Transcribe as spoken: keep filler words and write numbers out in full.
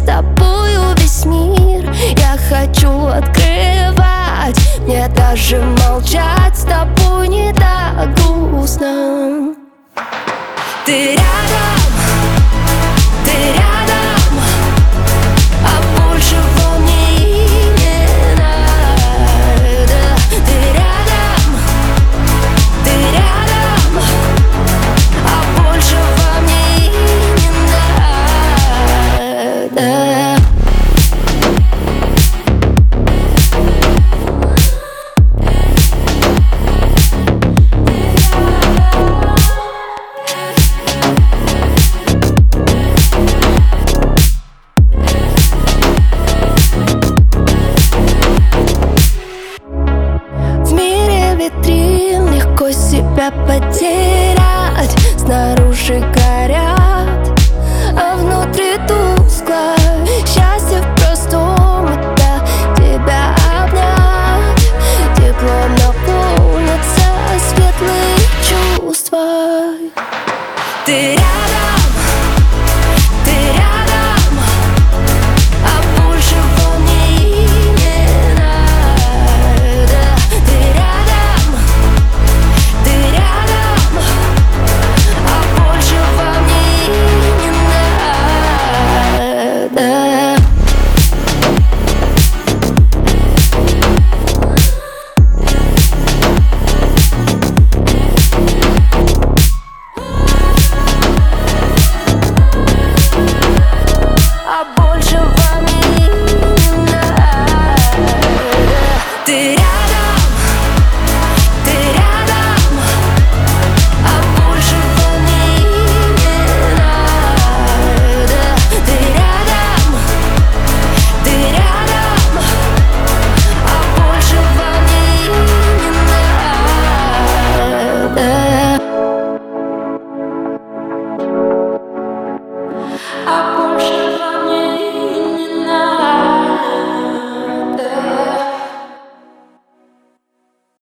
тобою весь мир. Я хочу открывать, мне даже молчать с тобой не так грустно. Ты рядом, ты рядом, а большего мне и не надо. Ты рядом, ты рядом, а большего мне и не надо. Витрин легко себя потерять, снаружи